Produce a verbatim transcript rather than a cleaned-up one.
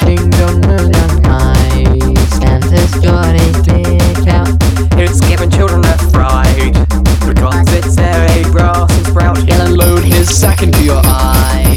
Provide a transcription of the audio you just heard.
kingdom moon and night. Santa's got his dick out. It's giving children a fright because it's a grass and sprout. He'll unload his sack into your eye.